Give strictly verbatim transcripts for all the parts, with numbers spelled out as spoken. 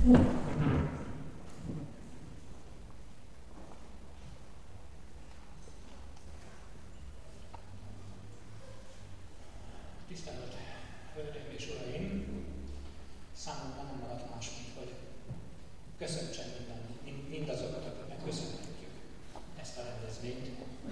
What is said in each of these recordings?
Tisztelt Hölgyeim és Uraim! Számomra nem maradt más, mint hogy köszöntsem minden, mindazokat, akiknek köszönhetjük ezt a rendezvényt.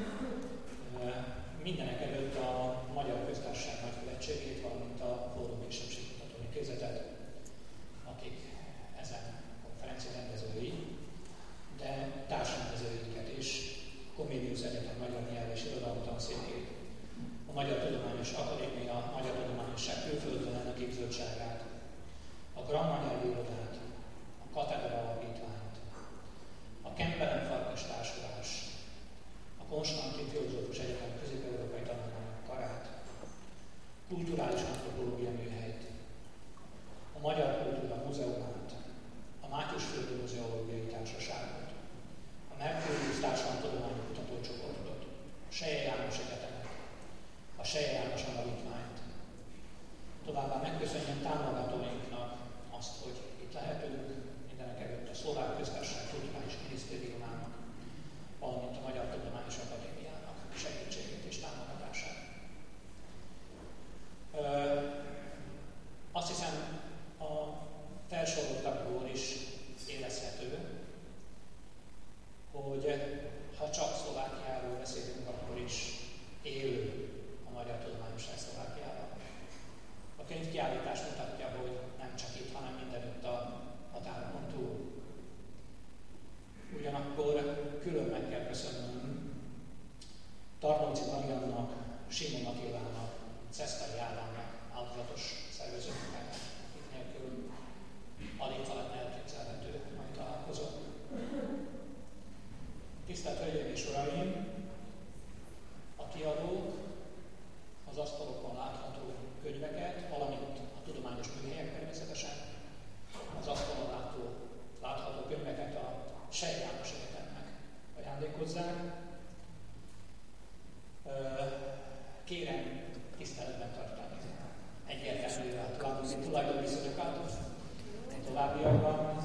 Mindenek előtt a Magyar Köztársaság Nagykövetségét, valamint a Fórum Kisebbségkutató Intézetet, akik ezen konferencia rendezői, de társrendezőiket is, a Comenius Egyetem Magyar Nyelv és Irodalom Tanszékét, a Magyar Tudományos Akadémia, a Magyar Tudományosság Külföldön Elnöképzőtságát, a Gramma Nyelvi Irodát, a Katedra Alapítványt, a Kempelen Farkas Társulás, a Konstantin Filozófus Egyetem Közép-Európai Tanulmányok Karát, Kulturális Antropológia Műhelyt, a Magyar Kultúra Múzeumát, a Mátyusföldi Múzeológiai Társaságot, a Merkurius Társadalomtudományi Kutatócsoportot, a Selye János Egyetemet, a Selye János Alapítványt. Továbbá megköszönjem támogatóinknak azt, hogy itt lehetünk, mindenek előtt a Szlovák Köztársaság Tudományos Minisztériumának, valamint a Magyar Tudományos Akadémiának segítségét és támogatását. Ö, azt hiszem, a felsoroltakból is érezhető, hogy ha csak Szlovákiáról beszélünk, akkor is élő a magyar tudományosság Szlovákiában. A könyvkiállítás mutatja, hogy nem csak itt, hanem mindenütt a határokon túl. Ugyanakkor külön meg kell köszönnöm Tarnóci Mariannak, Simon Attilának, Cesztai Ádámnak, áldozatos szervezőknek, akik nélkül alig talán elképzelhető mai találkozó. Tisztelt Hölgyeim és Uraim! A kiadók az asztalokon látható könyveket, valamint a tudományos műhelyek természetesen az asztalon látható, látható könyveket a Selye János Egyetemnek ajándékozzák. Kérem tiszteletben tartani egyértelműen a tulajdonviszonyokat a továbbiakban.